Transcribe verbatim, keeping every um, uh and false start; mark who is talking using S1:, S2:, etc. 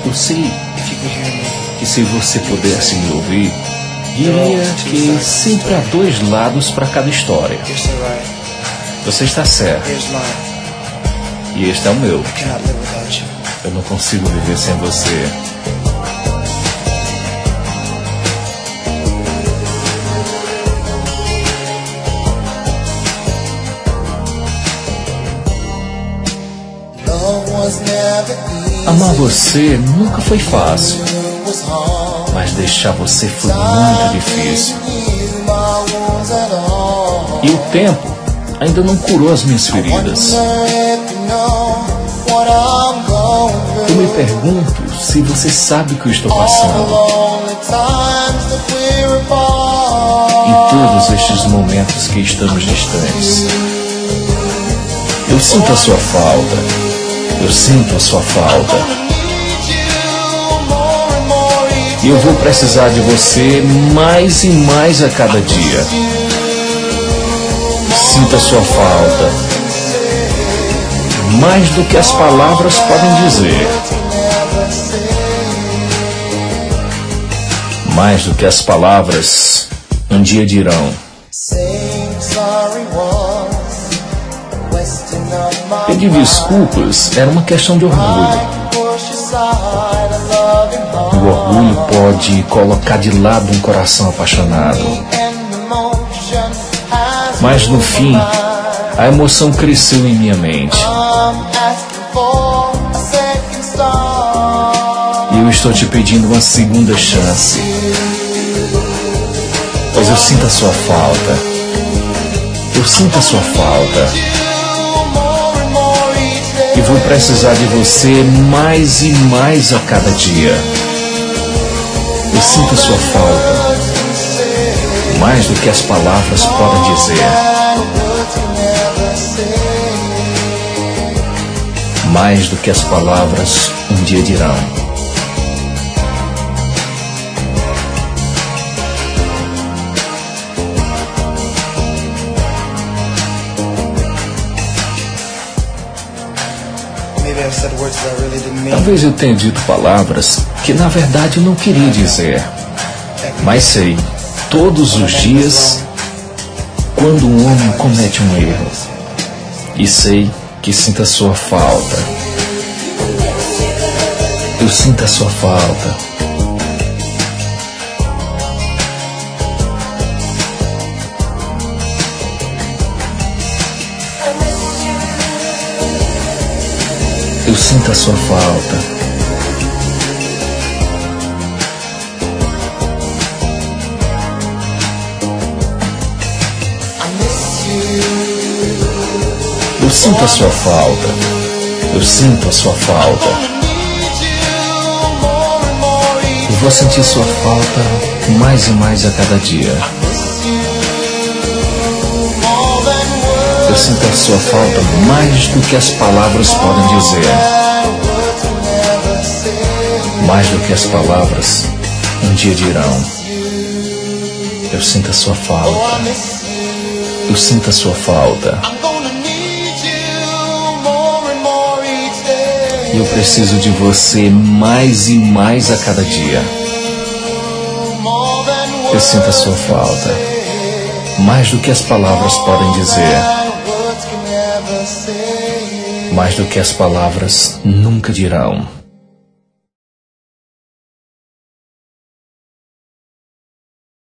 S1: Eu sei que se você pudesse me ouvir, diria que sempre há dois lados para cada história. Você está certo. E este é o meu. Eu não consigo viver sem você. Amar você nunca foi fácil, mas deixar você foi muito difícil. E o tempo ainda não curou as minhas feridas. Eu me pergunto se você sabe o que eu estou passando. Em todos estes momentos que estamos distantes, eu sinto a sua falta. Eu sinto a sua falta. E eu vou precisar de você mais e mais a cada dia. Sinto a sua falta. Mais do que as palavras podem dizer. Mais do que as palavras um dia dirão. Pedir desculpas era uma questão de orgulho. O orgulho pode colocar de lado um coração apaixonado. Mas no fim, a emoção cresceu em minha mente. E eu estou te pedindo uma segunda chance. Pois eu sinto a sua falta. Eu sinto a sua falta. E vou precisar de você mais e mais a cada dia. Eu sinto a sua falta. Mais do que as palavras podem dizer. Mais do que as palavras um dia dirão. Talvez eu tenha dito palavras que na verdade eu não queria dizer. Mas sei, todos os dias, quando um homem comete um erro, e sei que sinto a sua falta. Eu sinto a sua falta. Eu sinto a sua falta. Eu sinto a sua falta. Eu sinto a sua falta. E vou sentir sua falta mais e mais a cada dia. Eu sinto a sua falta mais do que as palavras podem dizer. Mais do que as palavras um dia dirão. Eu sinto a sua falta. Eu sinto a sua falta. E eu preciso de você mais e mais a cada dia. Eu sinto a sua falta. Mais do que as palavras podem dizer. Mais do que as palavras nunca dirão.